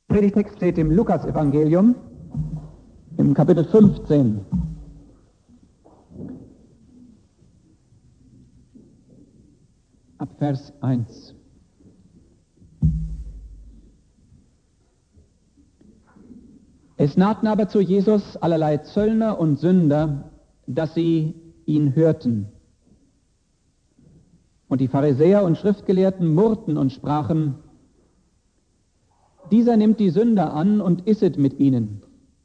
Predigtext steht im Lukas-Evangelium, im Kapitel 15. Ab Vers 1. Es nahten aber zu Jesus allerlei Zöllner und Sünder, dass sie ihn hörten. Und die Pharisäer und Schriftgelehrten murrten und sprachen: Dieser nimmt die Sünder an und isset mit ihnen.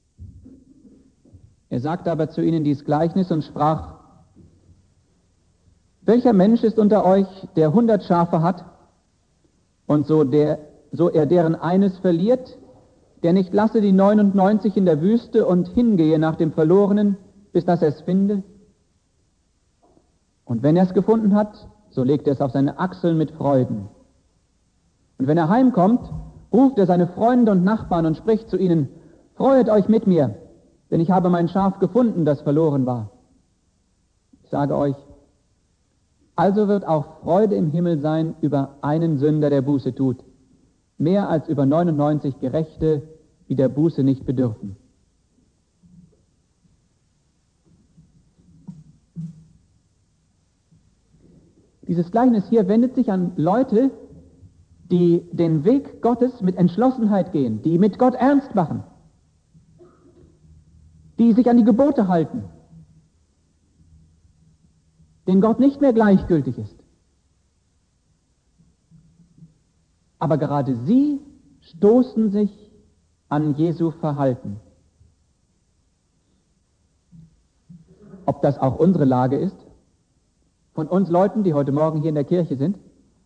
Er sagte aber zu ihnen dies Gleichnis und sprach: Welcher Mensch ist unter euch, der 100 Schafe hat, und so er deren eines verliert, der nicht lasse die 99 in der Wüste und hingehe nach dem Verlorenen, bis dass er es finde? Und wenn er es gefunden hat, so legt er es auf seine Achseln mit Freuden. Und wenn er heimkommt, ruft er seine Freunde und Nachbarn und spricht zu ihnen: Freuet euch mit mir, denn ich habe mein Schaf gefunden, das verloren war. Ich sage euch, also wird auch Freude im Himmel sein über einen Sünder, der Buße tut, mehr als über 99 Gerechte, die der Buße nicht bedürfen. Dieses Gleichnis hier wendet sich an Leute, die den Weg Gottes mit Entschlossenheit gehen, die mit Gott ernst machen, die sich an die Gebote halten, denen Gott nicht mehr gleichgültig ist. Aber gerade sie stoßen sich an Jesu Verhalten. Ob das auch unsere Lage ist, von uns Leuten, die heute Morgen hier in der Kirche sind?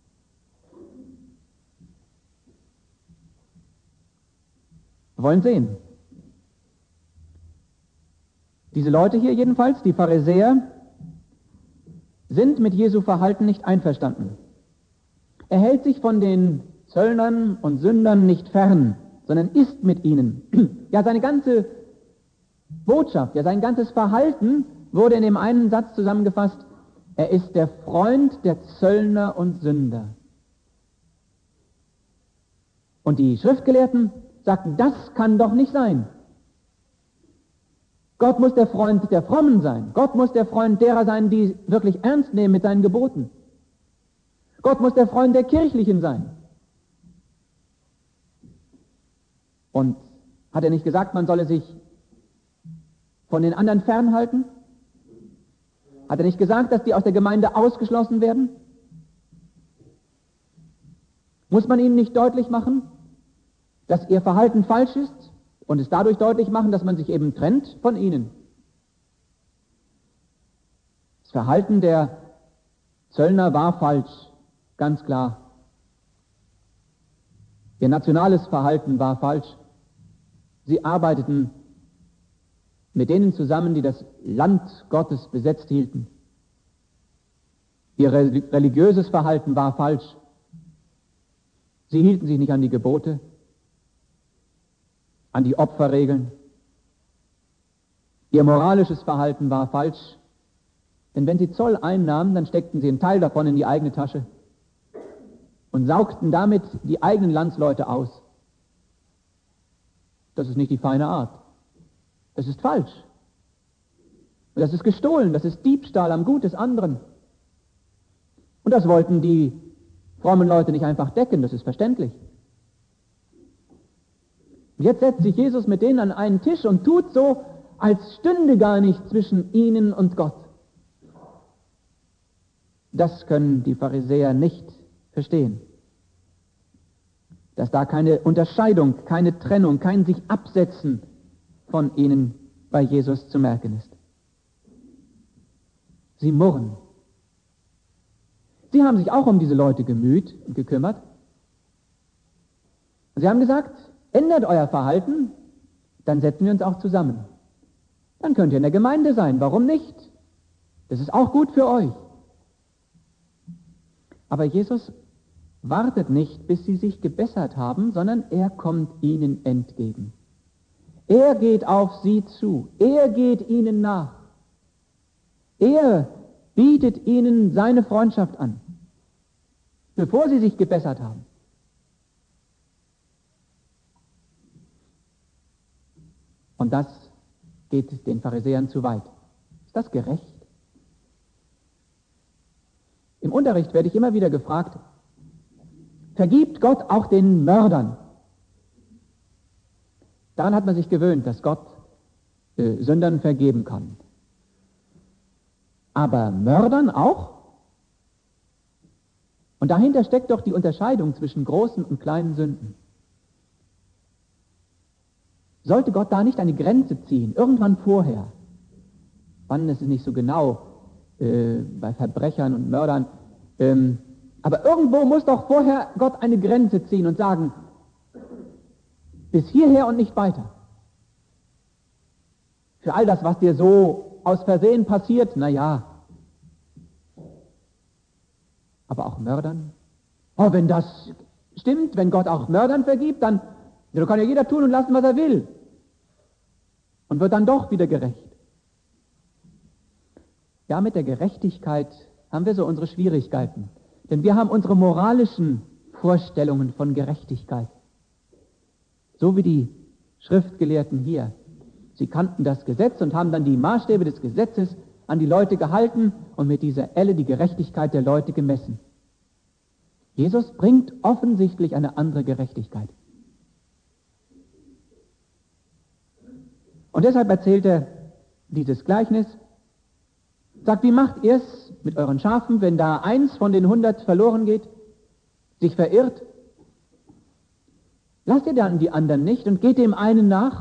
Wir wollen sehen. Diese Leute hier jedenfalls, die Pharisäer, sind mit Jesu Verhalten nicht einverstanden. Er hält sich von den Zöllnern und Sündern nicht fern, sondern isst mit ihnen. Ja, seine ganze Botschaft, ja, sein ganzes Verhalten wurde in dem einen Satz zusammengefasst: Er ist der Freund der Zöllner und Sünder. Und die Schriftgelehrten sagten, das kann doch nicht sein. Gott muss der Freund der Frommen sein. Gott muss der Freund derer sein, die wirklich ernst nehmen mit seinen Geboten. Gott muss der Freund der Kirchlichen sein. Und hat er nicht gesagt, man solle sich von den anderen fernhalten? Hat er nicht gesagt, dass die aus der Gemeinde ausgeschlossen werden? Muss man ihnen nicht deutlich machen, dass ihr Verhalten falsch ist und es dadurch deutlich machen, dass man sich eben trennt von ihnen? Das Verhalten der Zöllner war falsch, ganz klar. Ihr nationales Verhalten war falsch. Sie arbeiteten mit denen zusammen, die das Land Gottes besetzt hielten. Ihr religiöses Verhalten war falsch. Sie hielten sich nicht an die Gebote, an die Opferregeln. Ihr moralisches Verhalten war falsch, denn wenn sie Zoll einnahmen, dann steckten sie einen Teil davon in die eigene Tasche und saugten damit die eigenen Landsleute aus. Das ist nicht die feine Art. Das ist falsch. Und das ist gestohlen, das ist Diebstahl am Gut des anderen. Und das wollten die frommen Leute nicht einfach decken, das ist verständlich. Und jetzt setzt sich Jesus mit denen an einen Tisch und tut so, als stünde gar nicht zwischen ihnen und Gott. Das können die Pharisäer nicht verstehen. Dass da keine Unterscheidung, keine Trennung, kein sich absetzen von ihnen bei Jesus zu merken ist. Sie murren. Sie haben sich auch um diese Leute gemüht und gekümmert. Und sie haben gesagt, ändert euer Verhalten, dann setzen wir uns auch zusammen. Dann könnt ihr in der Gemeinde sein, warum nicht? Das ist auch gut für euch. Aber Jesus wartet nicht, bis sie sich gebessert haben, sondern er kommt ihnen entgegen. Er geht auf sie zu. Er geht ihnen nach. Er bietet ihnen seine Freundschaft an, bevor sie sich gebessert haben. Und das geht den Pharisäern zu weit. Ist das gerecht? Im Unterricht werde ich immer wieder gefragt, vergibt Gott auch den Mördern? Daran hat man sich gewöhnt, dass Gott Sündern vergeben kann. Aber Mördern auch? Und dahinter steckt doch die Unterscheidung zwischen großen und kleinen Sünden. Sollte Gott da nicht eine Grenze ziehen, irgendwann vorher? Wann ist es nicht so genau bei Verbrechern und Mördern? Aber irgendwo muss doch vorher Gott eine Grenze ziehen und sagen, bis hierher und nicht weiter. Für all das, was dir so aus Versehen passiert, na ja. Aber auch Mördern? Oh, wenn das stimmt, wenn Gott auch Mördern vergibt, dann kann ja jeder tun und lassen, was er will. Und wird dann doch wieder gerecht. Ja, mit der Gerechtigkeit haben wir so unsere Schwierigkeiten. Denn wir haben unsere moralischen Vorstellungen von Gerechtigkeit. So wie die Schriftgelehrten hier. Sie kannten das Gesetz und haben dann die Maßstäbe des Gesetzes an die Leute gehalten und mit dieser Elle die Gerechtigkeit der Leute gemessen. Jesus bringt offensichtlich eine andere Gerechtigkeit. Und deshalb erzählt er dieses Gleichnis, sagt, wie macht ihr es mit euren Schafen, wenn da eins von den 100 verloren geht, sich verirrt? Lasst ihr dann die anderen nicht und geht dem einen nach,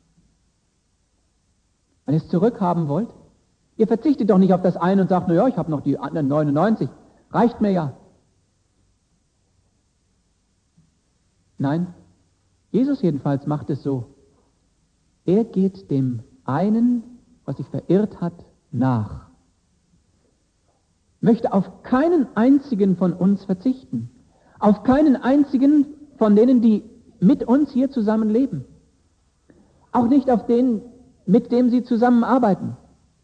wenn ihr es zurückhaben wollt? Ihr verzichtet doch nicht auf das eine und sagt, naja, ich habe noch die anderen 99, reicht mir ja. Nein, Jesus jedenfalls macht es so. Er geht dem einen, was sich verirrt hat, nach. Möchte auf keinen einzigen von uns verzichten. Auf keinen einzigen von denen, die mit uns hier zusammen leben. Auch nicht auf den, mit dem sie zusammenarbeiten.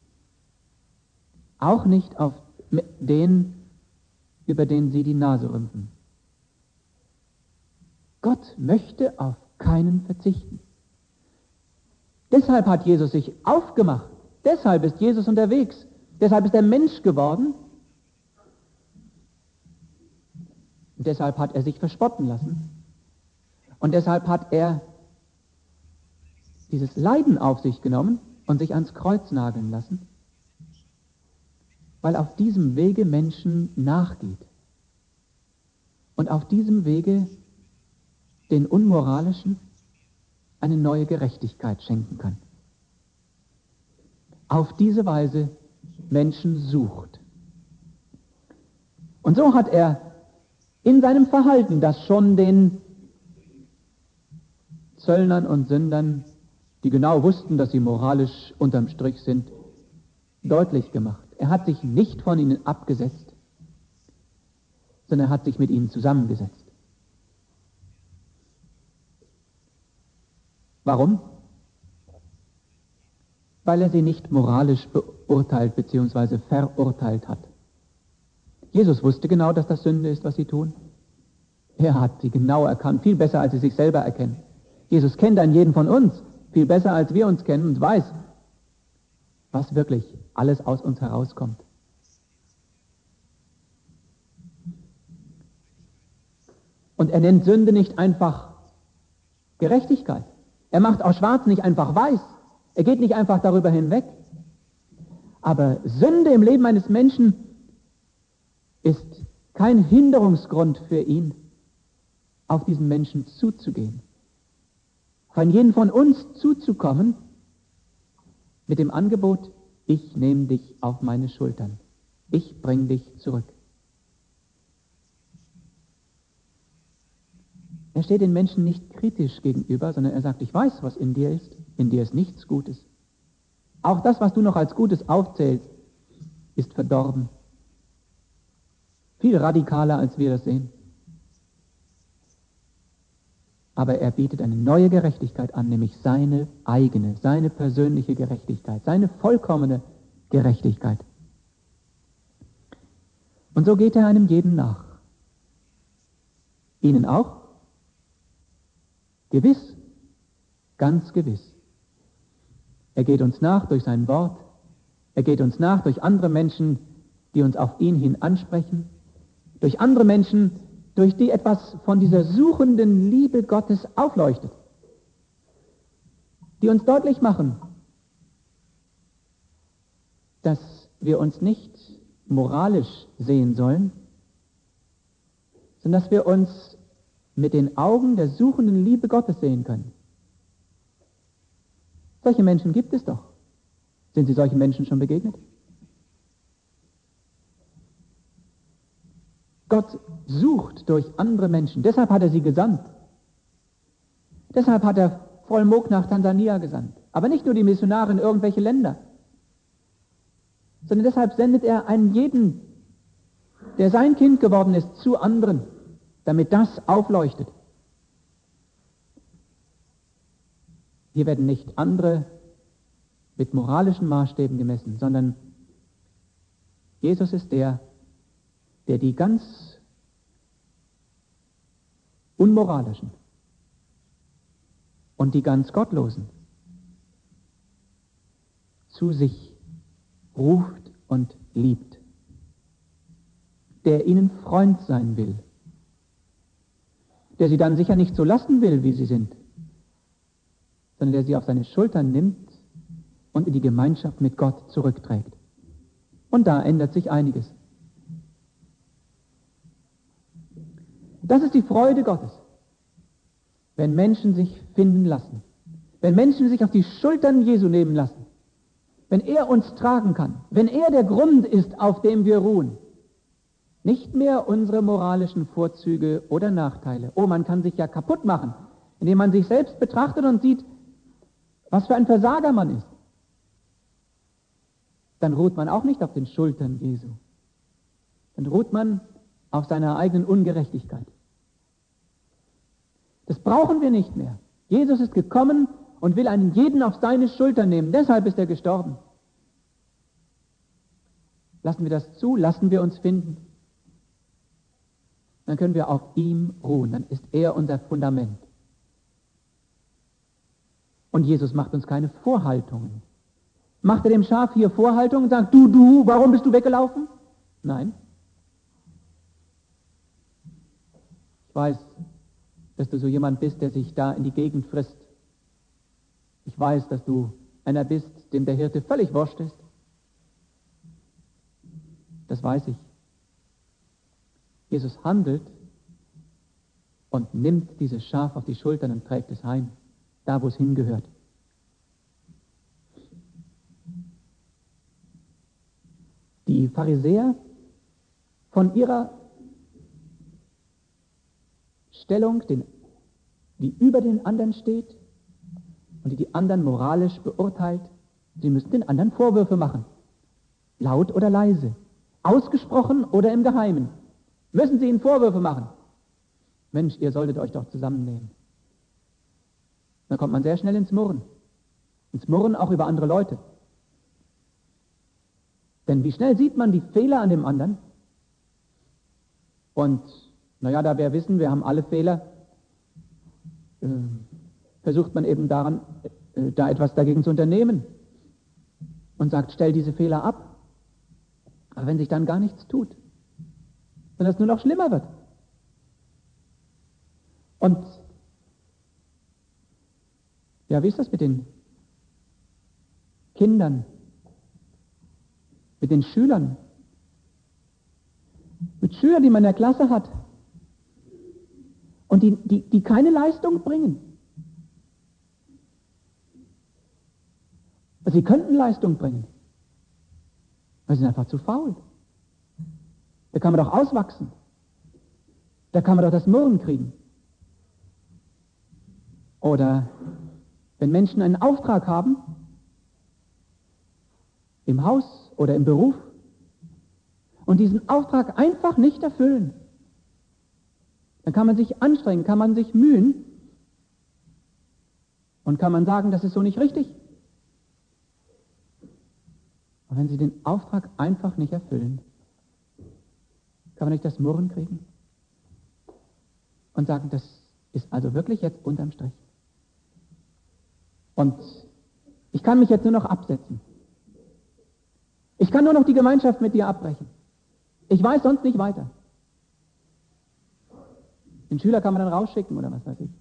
Auch nicht auf den, über den sie die Nase rümpfen. Gott möchte auf keinen verzichten. Deshalb hat Jesus sich aufgemacht. Deshalb ist Jesus unterwegs. Deshalb ist er Mensch geworden. Und deshalb hat er sich verspotten lassen. Und deshalb hat er dieses Leiden auf sich genommen und sich ans Kreuz nageln lassen, weil auf diesem Wege Menschen nachgeht und auf diesem Wege den Unmoralischen eine neue Gerechtigkeit schenken kann. Auf diese Weise Menschen sucht. Und so hat er in seinem Verhalten, das schon den Zöllnern und Sündern, die genau wussten, dass sie moralisch unterm Strich sind, deutlich gemacht. Er hat sich nicht von ihnen abgesetzt, sondern er hat sich mit ihnen zusammengesetzt. Warum? Weil er sie nicht moralisch beurteilt bzw. verurteilt hat. Jesus wusste genau, dass das Sünde ist, was sie tun. Er hat sie genau erkannt, viel besser, als sie sich selber erkennen. Jesus kennt einen jeden von uns viel besser, als wir uns kennen und weiß, was wirklich alles aus uns herauskommt. Und er nennt Sünde nicht einfach Gerechtigkeit. Er macht aus Schwarz nicht einfach weiß. Er geht nicht einfach darüber hinweg. Aber Sünde im Leben eines Menschen ist kein Hinderungsgrund für ihn, auf diesen Menschen zuzugehen. Auf jeden von uns zuzukommen mit dem Angebot, ich nehme dich auf meine Schultern. Ich bringe dich zurück. Er steht den Menschen nicht kritisch gegenüber, sondern er sagt, ich weiß, was in dir ist. In dir ist nichts Gutes. Auch das, was du noch als Gutes aufzählst, ist verdorben. Viel radikaler, als wir das sehen. Aber er bietet eine neue Gerechtigkeit an, nämlich seine eigene, seine persönliche Gerechtigkeit, seine vollkommene Gerechtigkeit. Und so geht er einem jeden nach. Ihnen auch? Gewiss, ganz gewiss. Er geht uns nach durch sein Wort. Er geht uns nach durch andere Menschen, die uns auf ihn hin ansprechen. Durch andere Menschen, durch die etwas von dieser suchenden Liebe Gottes aufleuchtet. Die uns deutlich machen, dass wir uns nicht moralisch sehen sollen, sondern dass wir uns mit den Augen der suchenden Liebe Gottes sehen können. Solche Menschen gibt es doch. Sind Sie solchen Menschen schon begegnet? Gott sucht durch andere Menschen. Deshalb hat er sie gesandt. Deshalb hat er Vollmog nach Tansania gesandt. Aber nicht nur die Missionare in irgendwelche Länder, sondern deshalb sendet er einen jeden, der sein Kind geworden ist, zu anderen, damit das aufleuchtet. Hier werden nicht andere mit moralischen Maßstäben gemessen, sondern Jesus ist der die ganz unmoralischen und die ganz Gottlosen zu sich ruft und liebt, der ihnen Freund sein will, der sie dann sicher nicht so lassen will, wie sie sind, sondern der sie auf seine Schultern nimmt und in die Gemeinschaft mit Gott zurückträgt. Und da ändert sich einiges. Das ist die Freude Gottes, wenn Menschen sich finden lassen, wenn Menschen sich auf die Schultern Jesu nehmen lassen, wenn er uns tragen kann, wenn er der Grund ist, auf dem wir ruhen. Nicht mehr unsere moralischen Vorzüge oder Nachteile. Oh, man kann sich ja kaputt machen, indem man sich selbst betrachtet und sieht, was für ein Versager man ist. Dann ruht man auch nicht auf den Schultern Jesu. Dann ruht man auf seiner eigenen Ungerechtigkeit. Das brauchen wir nicht mehr. Jesus ist gekommen und will einen jeden auf seine Schultern nehmen. Deshalb ist er gestorben. Lassen wir das zu, lassen wir uns finden. Dann können wir auf ihm ruhen. Dann ist er unser Fundament. Und Jesus macht uns keine Vorhaltungen. Macht er dem Schaf hier Vorhaltungen und sagt, du, warum bist du weggelaufen? Nein. Ich weiß, dass du so jemand bist, der sich da in die Gegend frisst. Ich weiß, dass du einer bist, dem der Hirte völlig wurscht ist. Das weiß ich. Jesus handelt und nimmt dieses Schaf auf die Schultern und trägt es heim, da wo es hingehört. Die Pharisäer von ihrer Stellung, die über den anderen steht und die anderen moralisch beurteilt, sie müssen den anderen Vorwürfe machen. Laut oder leise, ausgesprochen oder im Geheimen. Müssen sie ihnen Vorwürfe machen. Mensch, ihr solltet euch doch zusammennehmen. Dann kommt man sehr schnell ins Murren. Ins Murren auch über andere Leute. Denn wie schnell sieht man die Fehler an dem anderen? Und naja, da wir wissen, wir haben alle Fehler, versucht man eben daran, da etwas dagegen zu unternehmen und sagt, stell diese Fehler ab. Aber wenn sich dann gar nichts tut, sondern es nur noch schlimmer wird. Und ja, wie ist das mit den Kindern, mit den Schülern, mit Schülern, die man in der Klasse hat und die keine Leistung bringen? Sie könnten Leistung bringen, aber sie sind einfach zu faul. Da kann man doch auswachsen. Da kann man doch das Murren kriegen. Oder wenn Menschen einen Auftrag haben, im Haus oder im Beruf, und diesen Auftrag einfach nicht erfüllen, dann kann man sich anstrengen, kann man sich mühen und kann man sagen, das ist so nicht richtig. Aber wenn sie den Auftrag einfach nicht erfüllen, kann man nicht das Murren kriegen und sagen, das ist also wirklich jetzt unterm Strich. Und Ich kann mich jetzt nur noch absetzen. Ich kann nur noch die Gemeinschaft mit dir abbrechen. Ich weiß sonst nicht weiter. Den Schüler kann man dann rausschicken oder was weiß ich.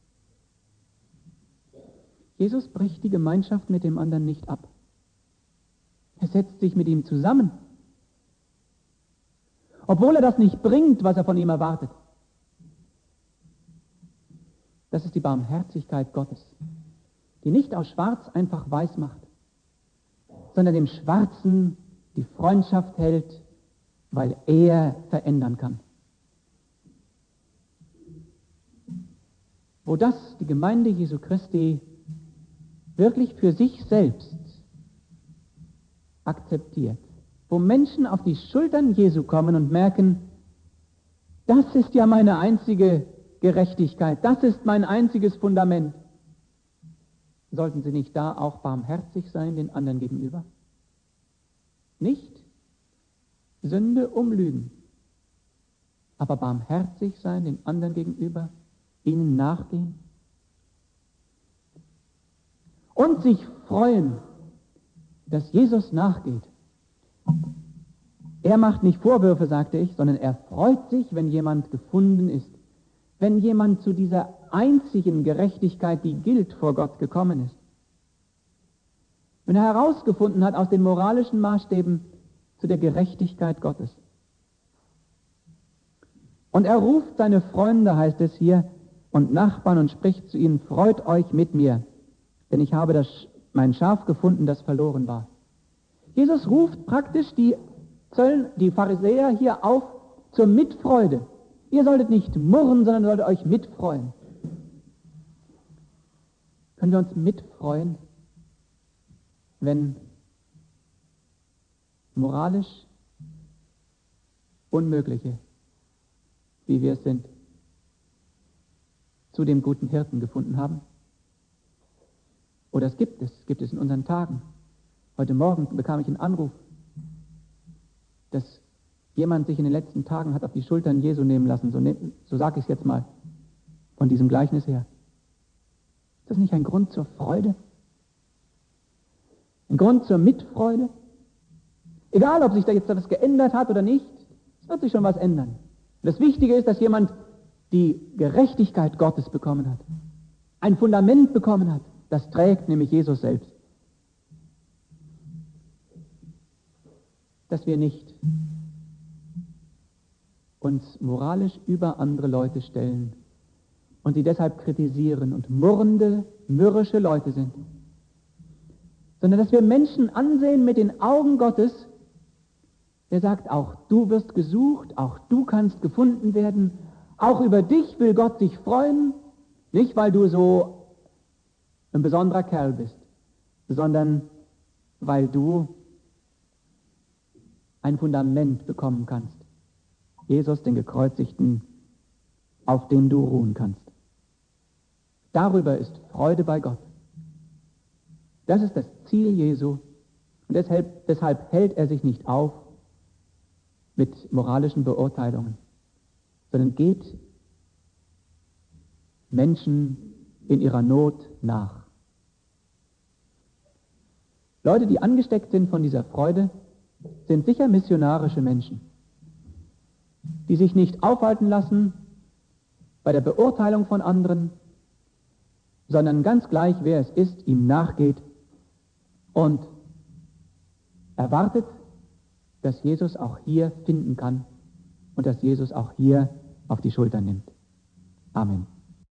Jesus bricht die Gemeinschaft mit dem anderen nicht ab. Er setzt sich mit ihm zusammen. Obwohl er das nicht bringt, was er von ihm erwartet. Das ist die Barmherzigkeit Gottes, die nicht aus Schwarz einfach weiß macht, sondern dem Schwarzen die Freundschaft hält, weil er verändern kann. Wo das die Gemeinde Jesu Christi wirklich für sich selbst akzeptiert, wo Menschen auf die Schultern Jesu kommen und merken, das ist ja meine einzige Gerechtigkeit, das ist mein einziges Fundament. Sollten sie nicht da auch barmherzig sein den anderen gegenüber? Nicht Sünde umlügen, aber barmherzig sein den anderen gegenüber, ihnen nachgehen und sich freuen, dass Jesus nachgeht. Er macht nicht Vorwürfe, sagte ich, sondern er freut sich, wenn jemand gefunden ist, wenn jemand zu dieser einzigen Gerechtigkeit, die gilt vor Gott, gekommen ist. Wenn er herausgefunden hat aus den moralischen Maßstäben zu der Gerechtigkeit Gottes. Und er ruft seine Freunde, heißt es hier, und Nachbarn und spricht zu ihnen, freut euch mit mir, denn ich habe mein Schaf gefunden, das verloren war. Jesus ruft praktisch die Pharisäer hier auf zur Mitfreude. Ihr solltet nicht murren, sondern solltet euch mitfreuen. Können wir uns mitfreuen, wenn moralisch Unmögliche, wie wir es sind, zu dem guten Hirten gefunden haben? Oder es gibt es in unseren Tagen. Heute Morgen bekam ich einen Anruf, dass jemand sich in den letzten Tagen hat auf die Schultern Jesu nehmen lassen, so sage ich es jetzt mal, von diesem Gleichnis her. Ist das nicht ein Grund zur Freude? Ein Grund zur Mitfreude? Egal, ob sich da jetzt etwas geändert hat oder nicht, es wird sich schon was ändern. Und das Wichtige ist, dass jemand die Gerechtigkeit Gottes bekommen hat, ein Fundament bekommen hat, das trägt nämlich Jesus selbst. Dass wir nicht uns moralisch über andere Leute stellen und sie deshalb kritisieren und murrende, mürrische Leute sind, sondern dass wir Menschen ansehen mit den Augen Gottes, der sagt, auch du wirst gesucht, auch du kannst gefunden werden, auch über dich will Gott sich freuen, nicht weil du so ein besonderer Kerl bist, sondern weil du ein Fundament bekommen kannst. Jesus, den Gekreuzigten, auf dem du ruhen kannst. Darüber ist Freude bei Gott. Das ist das Ziel Jesu. Und deshalb hält er sich nicht auf mit moralischen Beurteilungen, sondern geht Menschen in ihrer Not nach. Leute, die angesteckt sind von dieser Freude, sind sicher missionarische Menschen, die sich nicht aufhalten lassen bei der Beurteilung von anderen, sondern ganz gleich, wer es ist, ihm nachgeht und erwartet, dass Jesus auch hier finden kann und dass Jesus auch hier auf die Schultern nimmt. Amen.